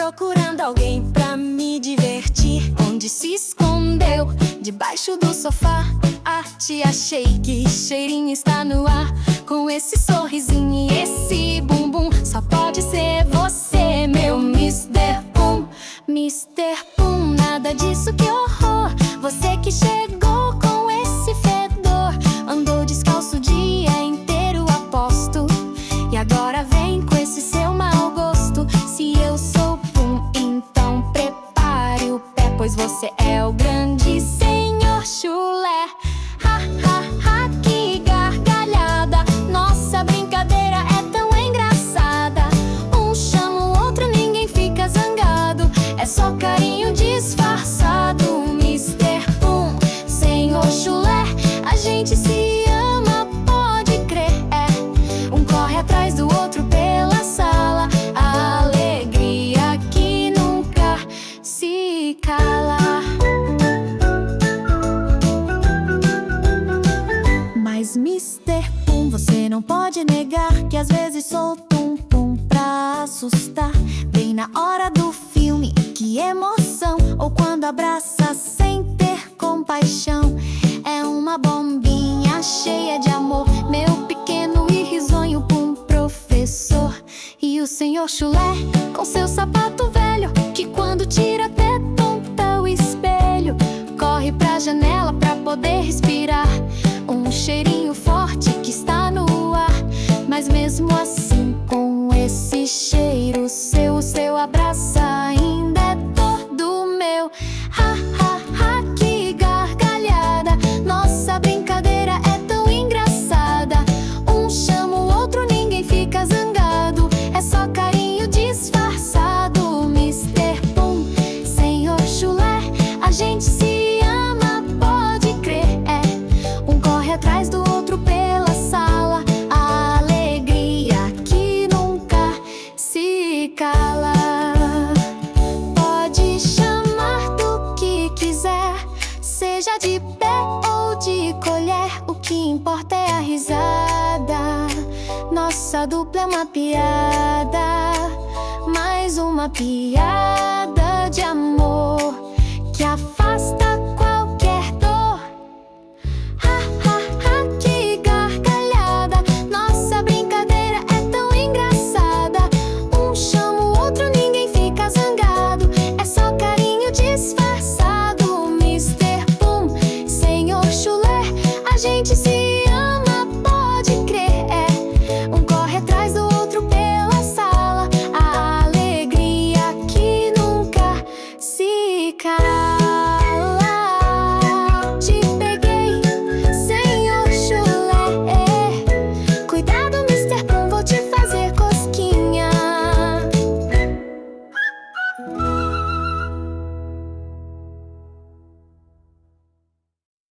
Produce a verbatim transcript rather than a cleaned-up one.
procurando alguém pra me divertir. Onde se escondeu? Debaixo do sofá. Ah, te achei, que cheirinho está no ar. Com esse sorrisinho e esse bumbum, só pode ser você, meu mister Pum. mister Pum, nada disso, que horror. Você que chegou com esse fedor, andou descalço o dia inteiro, aposto. E agora vem com esse seu mau gosto. Se eu sou Pum, então prepare o pé, pois você é o grande senhor chulé. Ha, ha, ha, que gargalhada. Nossa brincadeira é tão engraçada. Um chama o outro, ninguém fica zangado. É só carinho disfarçado. mister Pum, senhor chulé, a gente se ama, pode crer. É, um corre atrás do outro pela sala. A alegria que nunca se cala. Mas mister Pum, você não pode negar que às vezes sou tum pum pra assustar. Bem na hora do filme, que emoção. Ou quando abraça sem ter compaixão. É uma bombinha cheia de amor, meu pequeno e risonho Pum professor. E o senhor chulé com seu sapato velho, que quando tira até tonta o espelho. Corre pra janela pra poder respirar um cheirinho forte que está no ar. Mas mesmo assim, com esse cheiro seu, seu abraço ainda é todo meu. Ha, ha, ha, que gargalhada. Nossa brincadeira é tão engraçada. Um chama o outro, ninguém fica zangado. É só carinho disfarçado. mister Pum, senhor chulé, a gente se ama, pode crer. É, um corre atrás do outro pela sala. A alegria que nunca se cala. Pode chamar do que quiser, seja de pé ou de colher, o que importa é a risada. Nossa dupla é uma piada, mais uma piada de amor que afasta qualquer dor. Ha, ha, ha, que gargalhada. Nossa brincadeira é tão engraçada. Um chama o outro, ninguém fica zangado. É só carinho disfarçado. mister Pum, senhor chulé, a gente se ama, pode crer. É, um corre atrás do outro pela sala. A alegria que nunca se cala.